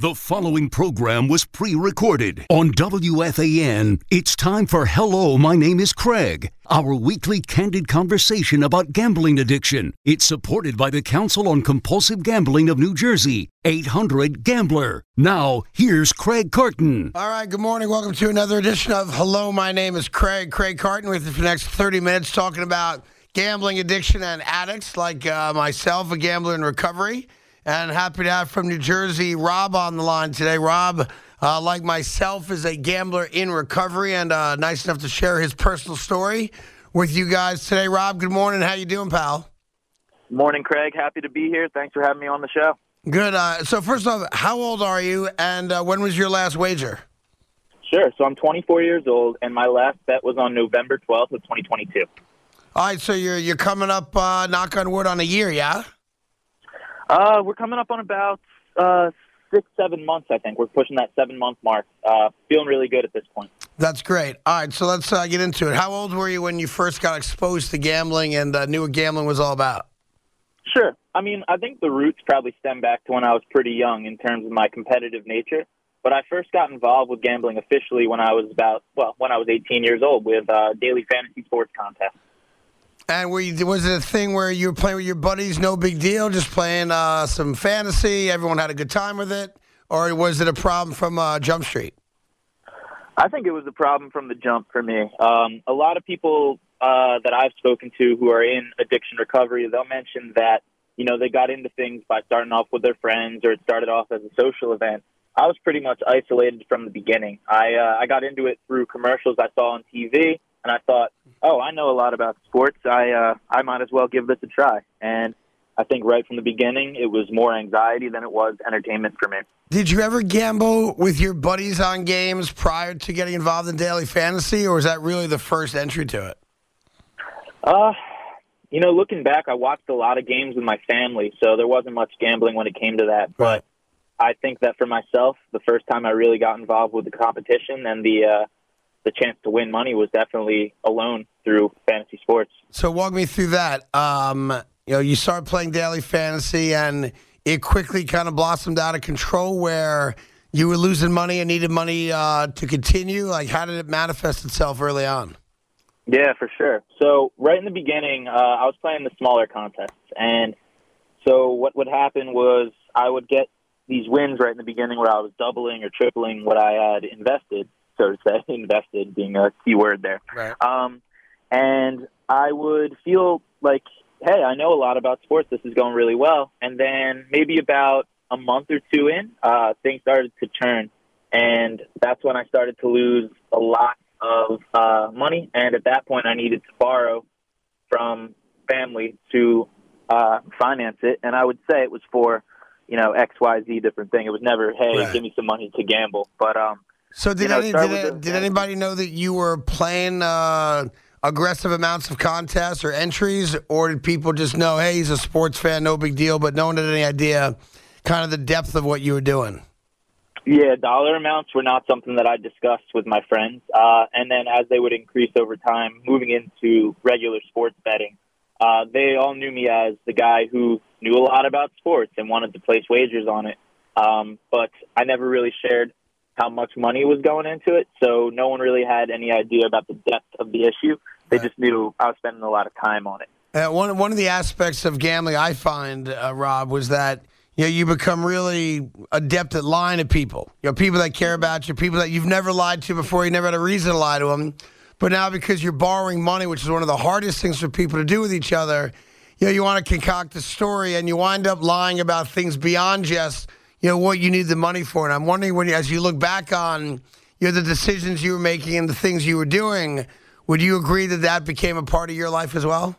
The following program was pre-recorded on WFAN. It's time for Hello, My Name is Craig, our weekly candid conversation about gambling addiction. It's supported by the Council on Compulsive Gambling of New Jersey, 800-GAMBLER. Now, here's Craig Carton. All right, good morning. Welcome to another edition of Hello, My Name is Craig. Craig Carton with you for the next 30 minutes talking about gambling addiction and addicts like myself, a gambler in recovery. And happy to have from New Jersey, Rob on the line today. Rob, like myself, is a gambler in recovery and nice enough to share his personal story with you guys today. Rob, good morning. How you doing, pal? Morning, Craig. Happy to be here. Thanks for having me on the show. Good. So first off, how old are you, and when was your last wager? Sure. So I'm 24 years old, and my last bet was on November 12th of 2022. All right, so you're coming up, knock on wood, on a year, yeah? We're coming up on about 6-7 months, I think. We're pushing that 7-month mark. Feeling really good at this point. That's great. All right, so let's get into it. How old were you when you first got exposed to gambling and knew what gambling was all about? Sure. I mean, I think the roots probably stem back to when I was pretty young in terms of my competitive nature. But I first got involved with gambling officially when I was when I was 18 years old with daily fantasy sports contests. And was it a thing where you were playing with your buddies, no big deal, just playing some fantasy, everyone had a good time with it? Or was it a problem from Jump Street? I think it was a problem from the jump for me. A lot of people that I've spoken to who are in addiction recovery, they'll mention that, you know, they got into things by starting off with their friends or it started off as a social event. I was pretty much isolated from the beginning. I got into it through commercials I saw on TV. And I thought, oh, I know a lot about sports. I might as well give this a try. And I think right from the beginning, it was more anxiety than it was entertainment for me. Did you ever gamble with your buddies on games prior to getting involved in daily fantasy, or was that really the first entry to it? You know, looking back, I watched a lot of games with my family, so there wasn't much gambling when it came to that. But I think that for myself, the first time I really got involved with the competition and the chance to win money was definitely alone through fantasy sports. So walk me through that. You started playing daily fantasy, and it quickly kind of blossomed out of control where you were losing money and needed money to continue. Like, how did it manifest itself early on? Yeah, for sure. So right in the beginning, I was playing the smaller contests. And so what would happen was I would get these wins right in the beginning where I was doubling or tripling what I had invested. So to say, invested being a key word there. Right. And I would feel like, hey, I know a lot about sports. This is going really well. And then maybe about a month or two in, things started to turn. And that's when I started to lose a lot of money. And at that point, I needed to borrow from family to finance it. And I would say it was for, X, Y, Z different thing. It was never, hey, give me some money to gamble. But so did anybody know that you were playing aggressive amounts of contests or entries, or did people just know, hey, he's a sports fan, no big deal, but no one had any idea kind of the depth of what you were doing? Yeah, dollar amounts were not something that I discussed with my friends. And then as they would increase over time, moving into regular sports betting, they all knew me as the guy who knew a lot about sports and wanted to place wagers on it. But I never really shared how much money was going into it, so no one really had any idea about the depth of the issue. They just knew I was spending a lot of time on it. One of the aspects of gambling I find, Rob, was that you become really adept at lying to people. People that care about you, people that you've never lied to before, you never had a reason to lie to them. But now because you're borrowing money, which is one of the hardest things for people to do with each other, you want to concoct a story, and you wind up lying about things beyond just what you need the money for. And I'm wondering, as you look back on the decisions you were making and the things you were doing, would you agree that that became a part of your life as well?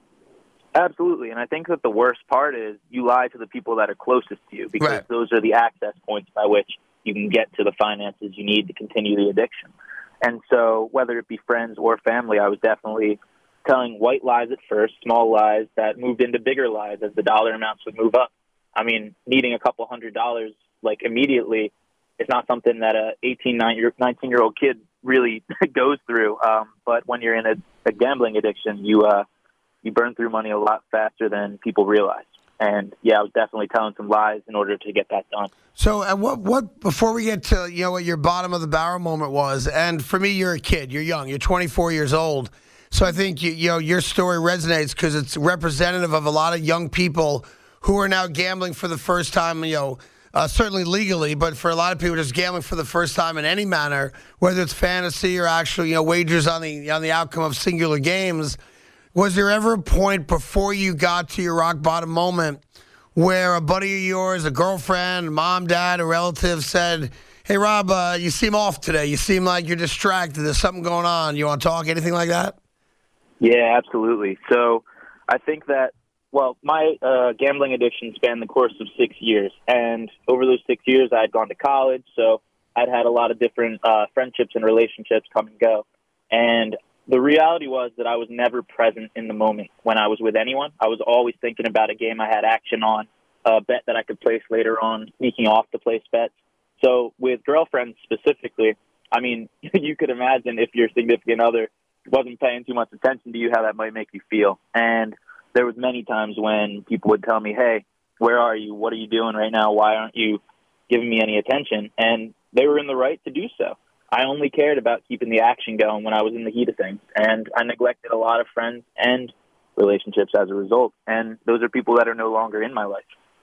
Absolutely. And I think that the worst part is you lie to the people that are closest to you because those are the access points by which you can get to the finances you need to continue the addiction. And so whether it be friends or family, I was definitely telling white lies at first, small lies that moved into bigger lies as the dollar amounts would move up. I mean, needing a couple $100 like immediately is not something that a 19-year-old kid really goes through. But when you're in a gambling addiction, you burn through money a lot faster than people realize. And yeah, I was definitely telling some lies in order to get that done. So, what before we get to what your bottom of the barrel moment was, and for me, you're a kid, you're young, you're 24 years old. So I think your story resonates because it's representative of a lot of young people who are now gambling for the first time. Certainly legally, but for a lot of people, just gambling for the first time in any manner, whether it's fantasy or actual wagers on the outcome of singular games. Was there ever a point before you got to your rock bottom moment where a buddy of yours, a girlfriend, mom, dad, a relative said, "Hey, Rob, you seem off today. You seem like you're distracted. There's something going on. You want to talk?" Anything like that? Yeah, absolutely. So I think that, my gambling addiction spanned the course of 6 years. And over those 6 years, I had gone to college. So I'd had a lot of different friendships and relationships come and go. And the reality was that I was never present in the moment when I was with anyone. I was always thinking about a game I had action on, a bet that I could place later on, sneaking off to place bets. So with girlfriends specifically, I mean, you could imagine if your significant other wasn't paying too much attention to you, how that might make you feel. And there was many times when people would tell me, "Hey, where are you? What are you doing right now? Why aren't you giving me any attention?" And they were in the right to do so. I only cared about keeping the action going when I was in the heat of things, and I neglected a lot of friends and relationships as a result, and those are people that are no longer in my life.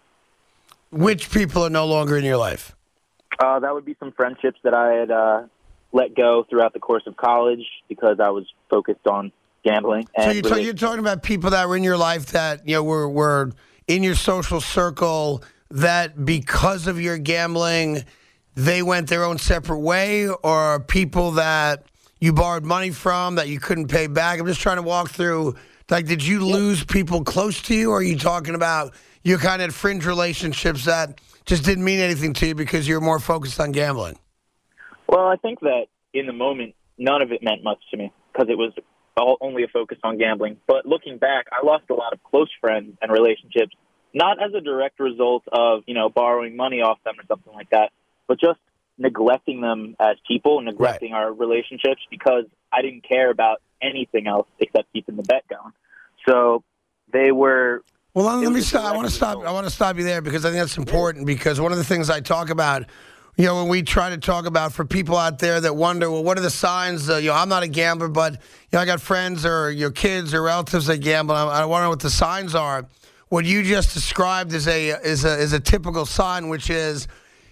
Which people are no longer in your life? That would be some friendships that I had let go throughout the course of college because I was focused on gambling. And so you're talking about people that were in your life that were in your social circle that because of your gambling they went their own separate way, or people that you borrowed money from that you couldn't pay back? I'm just trying to walk through, like, did you lose people close to you, or are you talking about you kind of had fringe relationships that just didn't mean anything to you because you're more focused on gambling? Well, I think that in the moment, none of it meant much to me because it was only a focus on gambling. But looking back, I lost a lot of close friends and relationships, not as a direct result of, borrowing money off them or something like that, but just neglecting them as people, neglecting our relationships because I didn't care about anything else except keeping the bet going. So they were... Well, let me stop. I want to stop you there because I think that's important, because one of the things I talk about, when we try to talk about for people out there that wonder, well, what are the signs? I'm not a gambler, but I got friends or kids or relatives that gamble. I want to know what the signs are. What you just described is a typical sign, which is,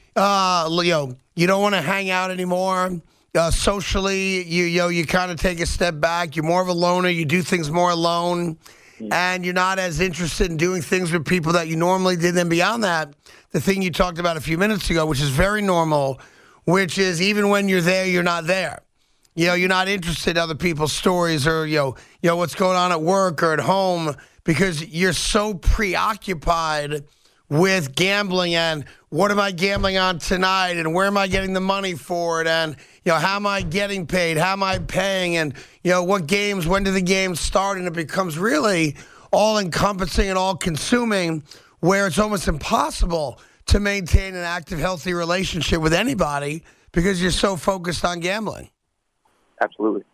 you don't want to hang out anymore. Socially, you kind of take a step back. You're more of a loner. You do things more alone. And you're not as interested in doing things with people that you normally did. Then beyond that, the thing you talked about a few minutes ago, which is very normal, which is even when you're there, you're not there. You're not interested in other people's stories or, what's going on at work or at home, because you're so preoccupied with gambling and what am I gambling on tonight and where am I getting the money for it, and how am I getting paid, how am I paying, and what games, when do the games start, and it becomes really all encompassing and all consuming, where it's almost impossible to maintain an active, healthy relationship with anybody because you're so focused on gambling. Absolutely.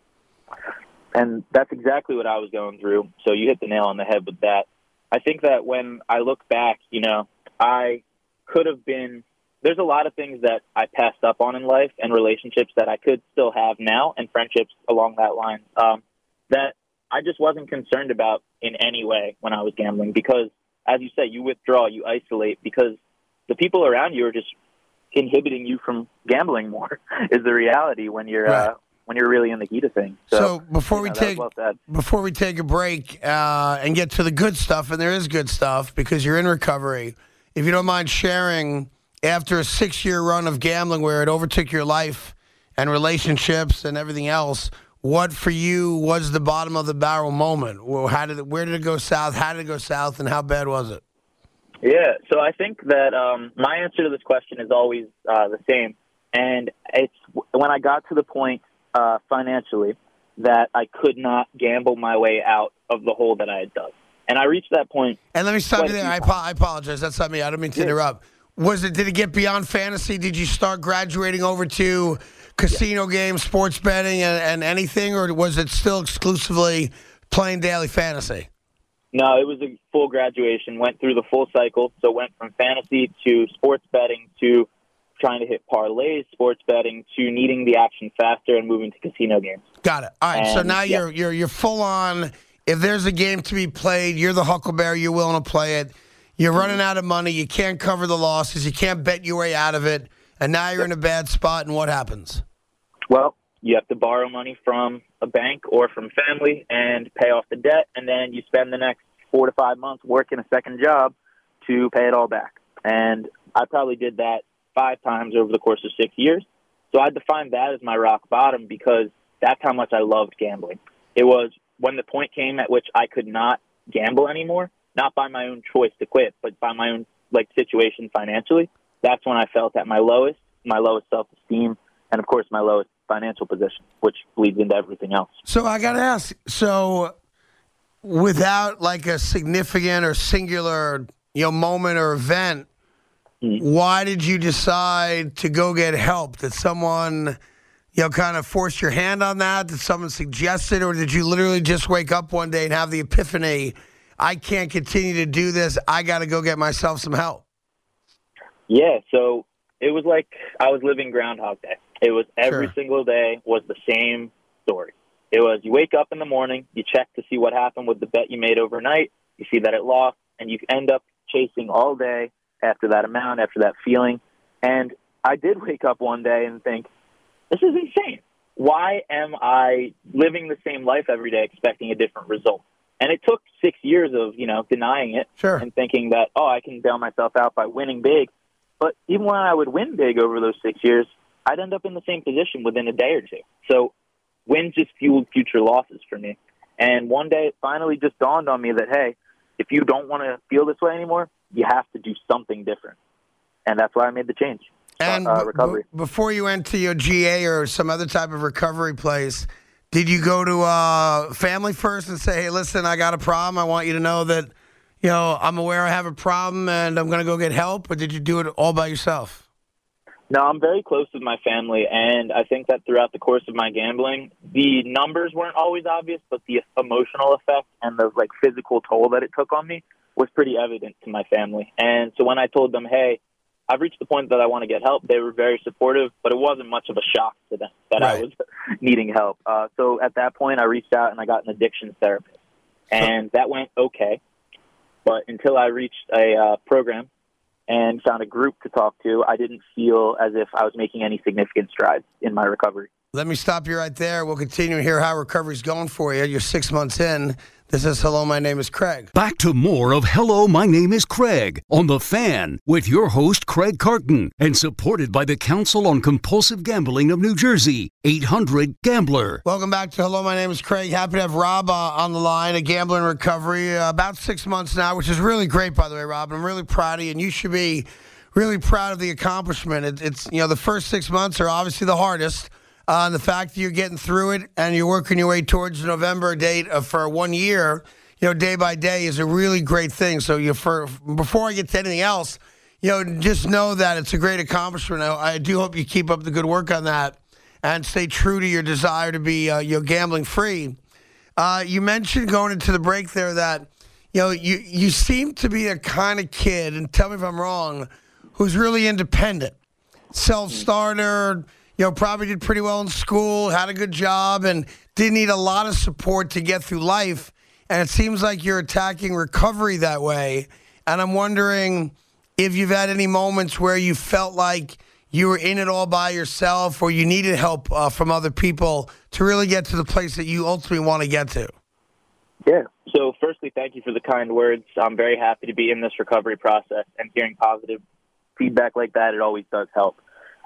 And that's exactly what I was going through. So you hit the nail on the head with that. I think that when I look back, I could have been, there's a lot of things that I passed up on in life and relationships that I could still have now and friendships along that line that I just wasn't concerned about in any way when I was gambling because, as you say, you withdraw, you isolate because the people around you are just inhibiting you from gambling more is the reality when you're when you're really in the heat of things. So before we take a break and get to the good stuff, and there is good stuff because you're in recovery, if you don't mind sharing, after a 6-year run of gambling where it overtook your life and relationships and everything else, what for you was the bottom of the barrel moment? Well, where did it go south? How did it go south, and how bad was it? Yeah, so I think that my answer to this question is always the same, and it's when I got to the point financially that I could not gamble my way out of the hole that I had dug. And I reached that point. And let me stop you there. I apologize. That's not me. I don't mean to interrupt. Did it get beyond fantasy? Did you start graduating over to casino games, sports betting, and anything, or was it still exclusively plain daily fantasy? No, it was a full graduation. Went through the full cycle. So went from fantasy to sports betting to trying to hit parlays, sports betting to needing the action faster and moving to casino games. Got it. All right. And, so now you're full on. If there's a game to be played, you're the Huckleberry. You're willing to play it. You're running out of money. You can't cover the losses. You can't bet your way out of it. And now you're in a bad spot. And what happens? Well, you have to borrow money from a bank or from family and pay off the debt, and then you spend the next 4 to 5 months working a second job to pay it all back. And I probably did that 5 times over the course of 6 years. So I defined that as my rock bottom because that's how much I loved gambling. It was when the point came at which I could not gamble anymore, not by my own choice to quit, but by my own situation financially. That's when I felt at my lowest self-esteem, and of course my lowest financial position, which bleeds into everything else. So I got to ask, without like a significant or singular, moment or event, why did you decide to go get help? Did someone, kind of force your hand on that? Did someone suggest it? Or did you literally just wake up one day and have the epiphany, I can't continue to do this. I got to go get myself some help? Yeah, so it was like I was living Groundhog Day. It was every single day was the same story. It was you wake up in the morning, you check to see what happened with the bet you made overnight, you see that it lost, and you end up chasing all day after that amount, after that feeling. And I did wake up one day and think, this is insane. Why am I living the same life every day expecting a different result? And it took 6 years of, denying it and thinking that, I can bail myself out by winning big. But even when I would win big over those 6 years, I'd end up in the same position within a day or two. So wins just fueled future losses for me. And one day it finally just dawned on me that, hey, if you don't want to feel this way anymore, you have to do something different. And that's why I made the change. And recovery. Before you went to your GA or some other type of recovery place, did you go to family first and say, hey, listen, I got a problem. I want you to know that, I'm aware I have a problem and I'm going to go get help? Or did you do it all by yourself? No, I'm very close with my family, and I think that throughout the course of my gambling, the numbers weren't always obvious, but the emotional effect and the physical toll that it took on me was pretty evident to my family. And so when I told them, hey, I've reached the point that I want to get help, they were very supportive, but it wasn't much of a shock to them that I was needing help. So at that point, I reached out and I got an addiction therapist, and that went okay. But until I reached a program and found a group to talk to, I didn't feel as if I was making any significant strides in my recovery. Let me stop you right there. We'll continue to hear how recovery's going for you. You're 6 months in. This is Hello, My Name is Craig. Back to more of Hello, My Name is Craig on The Fan with your host, Craig Carton, and supported by the Council on Compulsive Gambling of New Jersey, 800-GAMBLER. Welcome back to Hello, My Name is Craig. Happy to have Rob on the line, a gambler in recovery, about 6 months now, which is really great, by the way, Rob. I'm really proud of you, and you should be really proud of the accomplishment. It's the first 6 months are obviously the hardest. And the fact that you're getting through it and you're working your way towards the November date for 1 year, day by day is a really great thing. So before I get to anything else, just know that it's a great accomplishment. I do hope you keep up the good work on that and stay true to your desire to be gambling free. You mentioned going into the break there that you seem to be a kind of kid, and tell me if I'm wrong, who's really independent, self-starter. Probably did pretty well in school, had a good job, and didn't need a lot of support to get through life. And it seems like you're attacking recovery that way. And I'm wondering if you've had any moments where you felt like you were in it all by yourself or you needed help from other people to really get to the place that you ultimately want to get to. Yeah. So firstly, thank you for the kind words. I'm very happy to be in this recovery process, and hearing positive feedback like that, it always does help.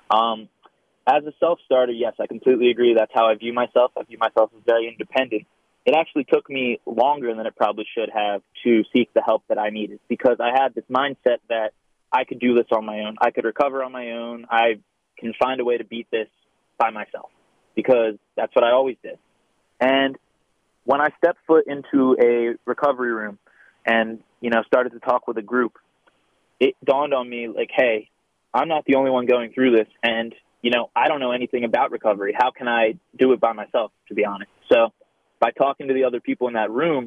As a self-starter, yes, I completely agree. That's how I view myself. I view myself as very independent. It actually took me longer than it probably should have to seek the help that I needed, because I had this mindset that I could do this on my own. I could recover on my own. I can find a way to beat this by myself, because that's what I always did. And when I stepped foot into a recovery room and, started to talk with a group, it dawned on me hey, I'm not the only one going through this. And I don't know anything about recovery. How can I do it by myself, to be honest? So by talking to the other people in that room,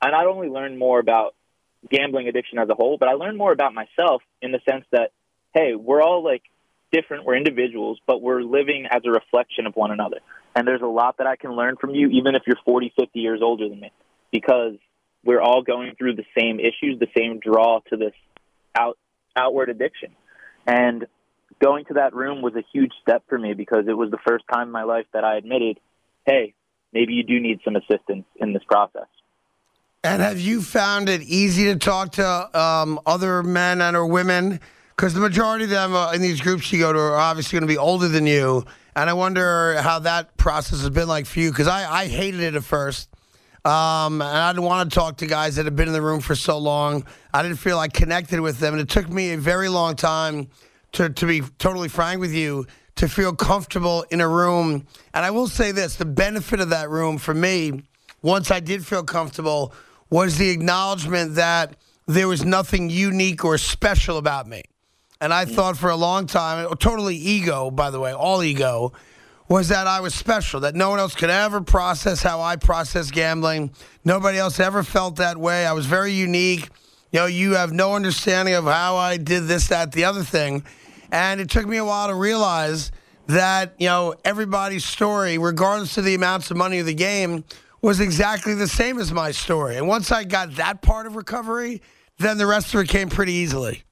I not only learned more about gambling addiction as a whole, but I learned more about myself in the sense that, hey, we're all like different, we're individuals, but we're living as a reflection of one another. And there's a lot that I can learn from you, even if you're 40, 50 years older than me, because we're all going through the same issues, the same draw to this outward addiction. And going to that room was a huge step for me because it was the first time in my life that I admitted, hey, maybe you do need some assistance in this process. And have you found it easy to talk to other men and or women? Because the majority of them in these groups you go to are obviously going to be older than you. And I wonder how that process has been like for you. Because I hated it at first. And I didn't want to talk to guys that had been in the room for so long. I didn't feel I connected with them. And it took me a very long time, to be totally frank with you, to feel comfortable in a room. And I will say this, the benefit of that room for me, once I did feel comfortable, was the acknowledgement that there was nothing unique or special about me. And I thought for a long time, totally ego, by the way, all ego, was that I was special, that no one else could ever process how I process gambling. Nobody else ever felt that way. I was very unique. You have no understanding of how I did this, that, the other thing. And it took me a while to realize that, everybody's story, regardless of the amounts of money of the game, was exactly the same as my story. And once I got that part of recovery, then the rest of it came pretty easily.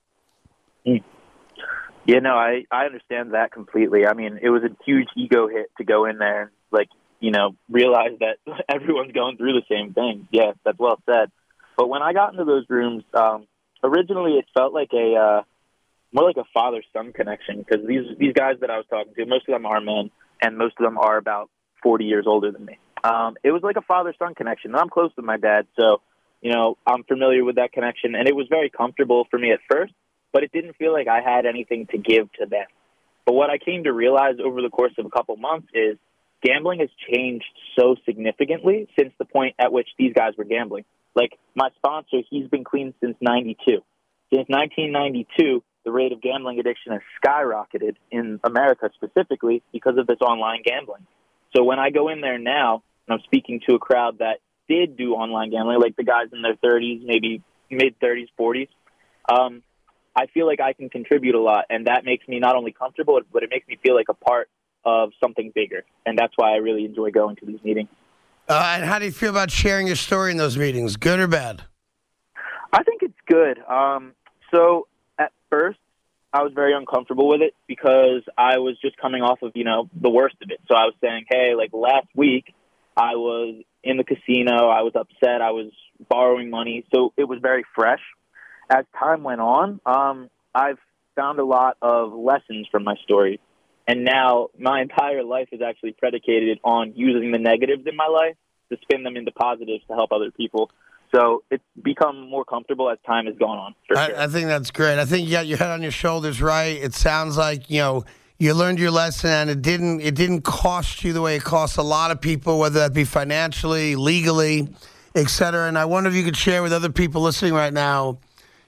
Yeah, no, I understand that completely. I mean, it was a huge ego hit to go in there and, realize that everyone's going through the same thing. Yes, that's well said. But when I got into those rooms, originally it felt like more like a father-son connection because these guys that I was talking to, most of them are men, and most of them are about 40 years older than me. It was like a father-son connection. I'm close to my dad, so, I'm familiar with that connection, and it was very comfortable for me at first, but it didn't feel like I had anything to give to them. But what I came to realize over the course of a couple months is gambling has changed so significantly since the point at which these guys were gambling. Like, my sponsor, he's been clean since 92. Since 1992, the rate of gambling addiction has skyrocketed in America specifically because of this online gambling. So when I go in there now, and I'm speaking to a crowd that did do online gambling, like the guys in their 30s, maybe mid-30s, 40s, I feel like I can contribute a lot, and that makes me not only comfortable, but it makes me feel like a part of something bigger, and that's why I really enjoy going to these meetings. And how do you feel about sharing your story in those meetings, good or bad? I think it's good. So at first, I was very uncomfortable with it because I was just coming off of, the worst of it. So I was saying, hey, like last week, I was in the casino, I was upset, I was borrowing money, so it was very fresh. As time went on, I've found a lot of lessons from my story. And now my entire life is actually predicated on using the negatives in my life to spin them into positives to help other people. So it's become more comfortable as time has gone on. For sure. I think that's great. I think you got your head on your shoulders right. It sounds like, you learned your lesson and it didn't cost you the way it costs a lot of people, whether that be financially, legally, et cetera. And I wonder if you could share with other people listening right now,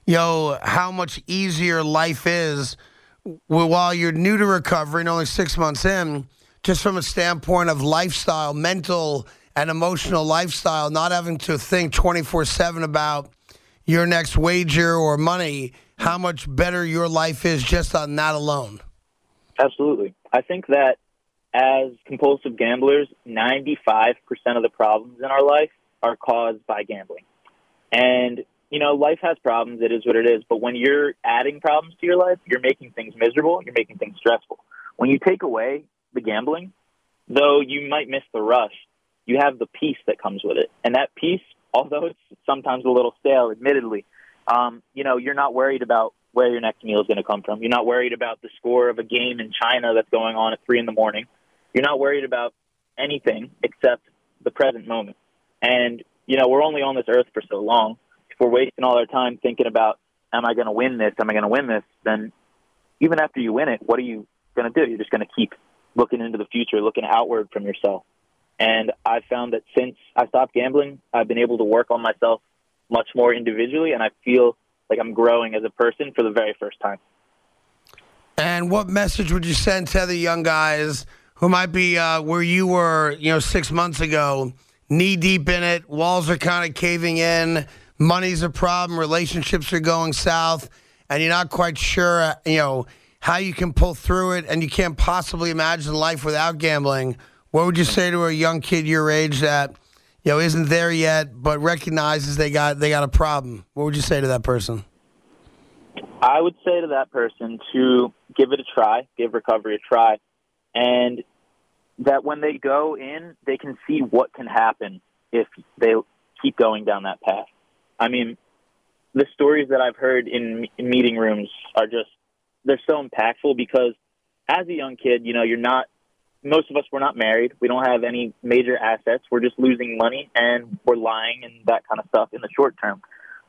how much easier life is while you're new to recovery and only 6 months in, just from a standpoint of lifestyle, mental and emotional lifestyle, not having to think 24/7 about your next wager or money, how much better your life is just on that alone. Absolutely. I think that as compulsive gamblers, 95% of the problems in our life are caused by gambling. And life has problems. It is what it is. But when you're adding problems to your life, you're making things miserable. You're making things stressful. When you take away the gambling, though you might miss the rush, you have the peace that comes with it. And that peace, although it's sometimes a little stale, admittedly, you're not worried about where your next meal is going to come from. You're not worried about the score of a game in China that's going on at 3 a.m. You're not worried about anything except the present moment. And, we're only on this earth for so long. If we're wasting all our time thinking about, am I going to win this? Am I going to win this? Then even after you win it, what are you going to do? You're just going to keep looking into the future, looking outward from yourself. And I've found that since I stopped gambling, I've been able to work on myself much more individually, and I feel like I'm growing as a person for the very first time. And what message would you send to the young guys who might be where you were, 6 months ago, knee deep in it, walls are kind of caving in, money's a problem, relationships are going south, and you're not quite sure, how you can pull through it, and you can't possibly imagine life without gambling, what would you say to a young kid your age that, isn't there yet, but recognizes they got a problem? What would you say to that person? I would say to that person to give it a try, give recovery a try, and that when they go in, they can see what can happen if they keep going down that path. I mean, the stories that I've heard in meeting rooms are just, they're so impactful because as a young kid, most of us, we're not married. We don't have any major assets. We're just losing money and we're lying and that kind of stuff in the short term.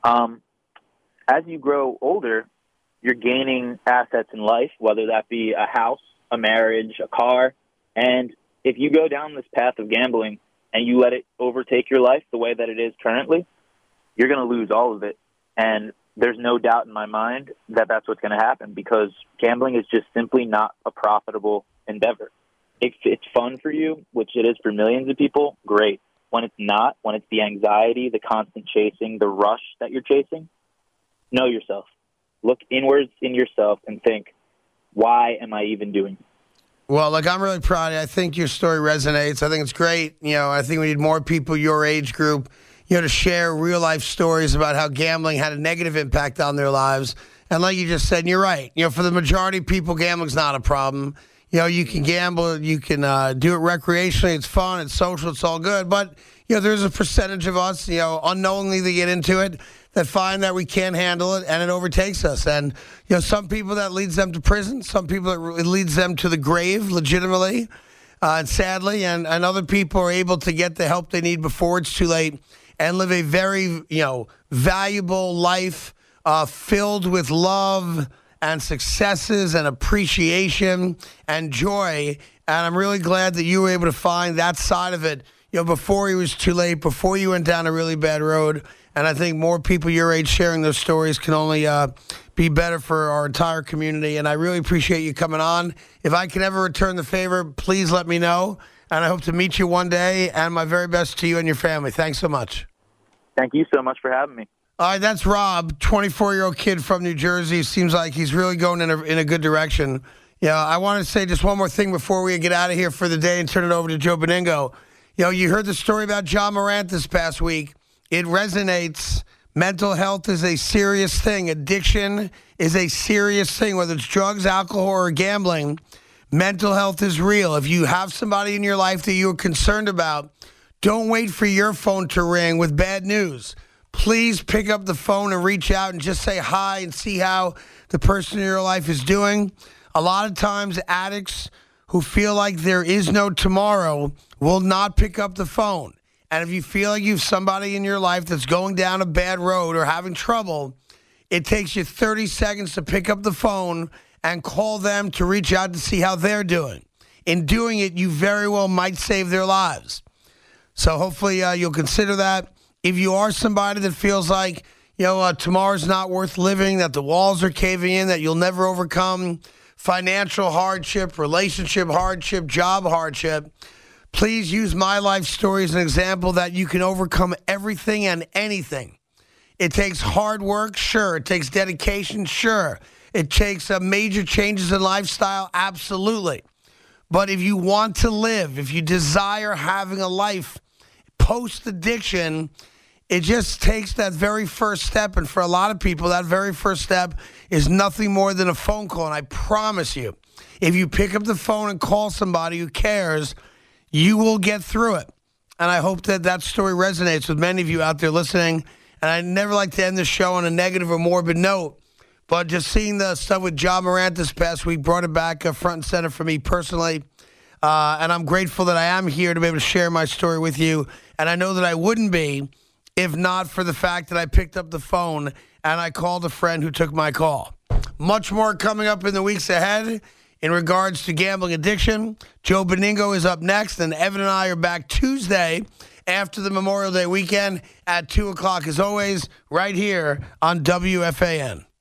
As you grow older, you're gaining assets in life, whether that be a house, a marriage, a car. And if you go down this path of gambling and you let it overtake your life the way that it is currently, you're going to lose all of it. And there's no doubt in my mind that that's what's going to happen because gambling is just simply not a profitable endeavor. If it's fun for you, which it is for millions of people, great. When it's not, when it's the anxiety, the constant chasing, the rush that you're chasing, know yourself. Look inwards in yourself and think, why am I even doing it? Well, look, I'm really proud of you. I think your story resonates. I think it's great. I think we need more people your age group, to share real-life stories about how gambling had a negative impact on their lives. And like you just said, and you're right. For the majority of people, gambling's not a problem. You can gamble, you can do it recreationally. It's fun, it's social, it's all good. But, there's a percentage of us, unknowingly they get into it, that find that we can't handle it and it overtakes us. And, some people that leads them to prison, some people it leads them to the grave legitimately and sadly, and other people are able to get the help they need before it's too late and live a very, valuable life filled with love and successes and appreciation and joy. And I'm really glad that you were able to find that side of it, before it was too late, before you went down a really bad road. And I think more people your age sharing those stories can only be better for our entire community. And I really appreciate you coming on. If I can ever return the favor, please let me know. And I hope to meet you one day. And my very best to you and your family. Thanks so much. Thank you so much for having me. All right, that's Rob, 24-year-old kid from New Jersey. Seems like he's really going in a good direction. I want to say just one more thing before we get out of here for the day and turn it over to Joe Beningo. You heard the story about John Morant this past week. It resonates. Mental health is a serious thing. Addiction is a serious thing, whether it's drugs, alcohol, or gambling. Mental health is real. If you have somebody in your life that you're concerned about, don't wait for your phone to ring with bad news. Please pick up the phone and reach out and just say hi and see how the person in your life is doing. A lot of times addicts who feel like there is no tomorrow will not pick up the phone. And if you feel like you have somebody in your life that's going down a bad road or having trouble, it takes you 30 seconds to pick up the phone and call them to reach out to see how they're doing. In doing it, you very well might save their lives. So hopefully you'll consider that. If you are somebody that feels like, tomorrow's not worth living, that the walls are caving in, that you'll never overcome financial hardship, relationship hardship, job hardship, please use my life story as an example that you can overcome everything and anything. It takes hard work, sure. It takes dedication, sure. It takes major changes in lifestyle, absolutely. But if you want to live, if you desire having a life post-addiction, it just takes that very first step. And for a lot of people, that very first step is nothing more than a phone call. And I promise you, if you pick up the phone and call somebody who cares, you will get through it. And I hope that that story resonates with many of you out there listening. And I never like to end the show on a negative or morbid note, but just seeing the stuff with John Morant this past week brought it back front and center for me personally. And I'm grateful that I am here to be able to share my story with you. And I know that I wouldn't be if not for the fact that I picked up the phone and I called a friend who took my call. Much more coming up in the weeks ahead in regards to gambling addiction. Joe Beningo is up next, and Evan and I are back Tuesday after the Memorial Day weekend at 2 o'clock, as always, right here on WFAN.